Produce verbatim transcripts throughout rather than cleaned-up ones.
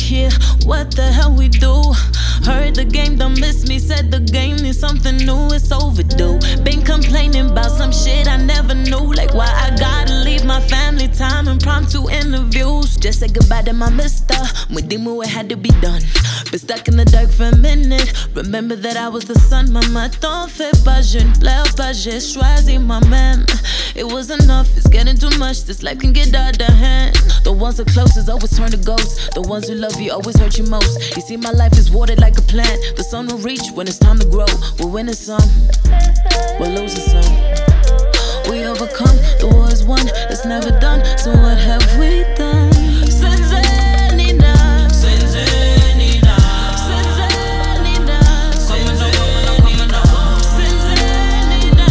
here, what the hell we do? Heard the game don't miss me, said the game needs something new, it's overdue. Been complaining about some shit I never knew, like why I gotta leave my family time, impromptu interviews. Just say goodbye to my mister, Mudimu, it had to be done. Been stuck in the dark for a minute, remember that I was the sun. Maman t'en fais pas, je ne pleure pas, j'ai choisi moi-même. It was enough, it's getting too much, this life can get out of hand. The ones that closest always turn to ghosts, the ones who love you always hurt you most. You see my life is watered like a plant, the sun will reach when it's time to grow. We're winning some, we're losing some. We overcome, the war is won, it's never done, so what have we done? Senzenina, Senzenina, Senzenina, Senzenina, Senzenina, Senzenina,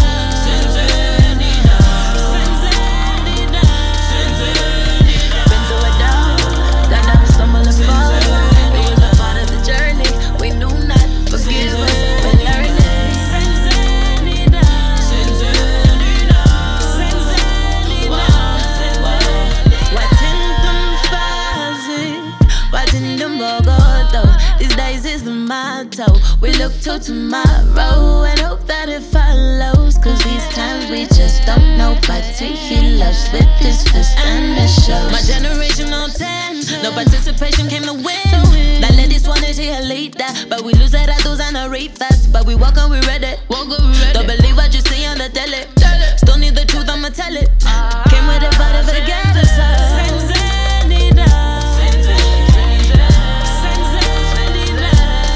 Senzenina, Senzenina. Been through it all, got down, stumble and fall. It was a part of the journey, we knew not. Forgive us, we're learning. Senzenina, Senzenina, Senzenina. Watching them fazi, watching them Bogota. These days is the motto. We look to tomorrow and hope that it follows. Cause these times we just don't know. But he loves with his fist and it shows. My generation on ten, no participation came to win. That ladies wanted to hear leader, but we lose it at those and I read fast. But we walk on, we read it. Don't believe what you see on the telly. Still need the truth, I'ma tell it. Came with it, but if it together, so Senzenina, Senzenina, Senzenina,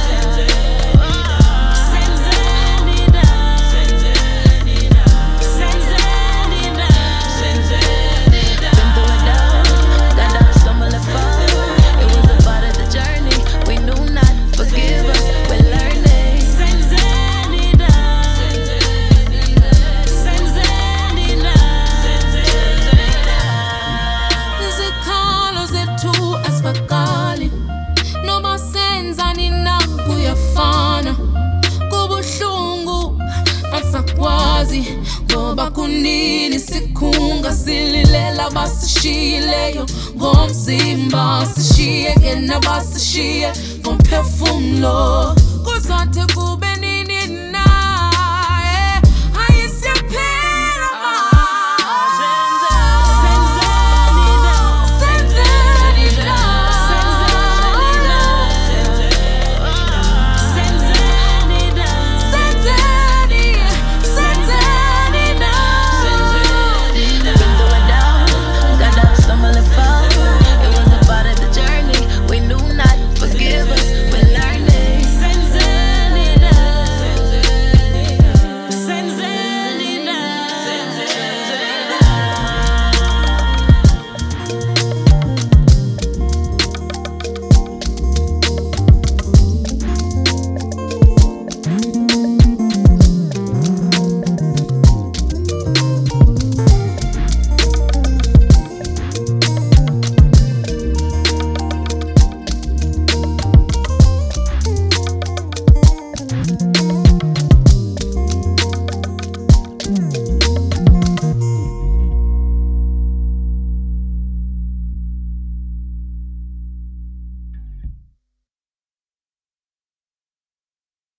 Senzenina, Senzenina, Senzenina, Senzenina. Been through it all, got down, stumble and fall. It was a part of the journey, we knew not. Forgive us, we're learning. Senzenina, Senzenina, Senzenina, Senzenina. Is it call or is it too as for calling? No more sense kuyafana kubuhlungu asakwazi ngoba kunini sikhunga sililela basishiyileyo ngomzimba sishiye kena basishiye ngomphefumulo kuzathi kube